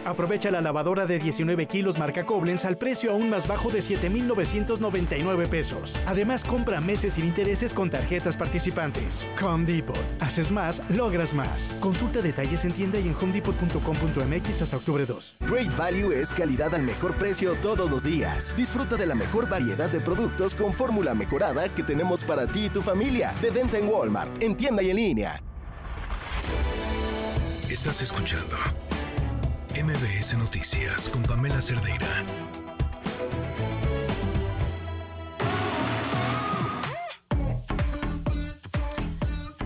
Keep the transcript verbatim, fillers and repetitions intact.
Aprovecha la lavadora de diecinueve kilos marca Koblenz al precio aún más bajo de siete mil novecientos noventa y nueve pesos. Además, compra meses sin intereses con tarjetas participantes. Home Depot. Haces más, logras más. Consulta detalles en tienda y en home depot punto com punto m x hasta octubre dos. Great Value es calidad al mejor precio todos los días. Disfruta de la mejor variedad de productos con fórmula mejorada que tenemos para ti y tu familia. De venta en Walmart, en tienda y en línea. Estás escuchando M B S Noticias con Pamela Cerdeira.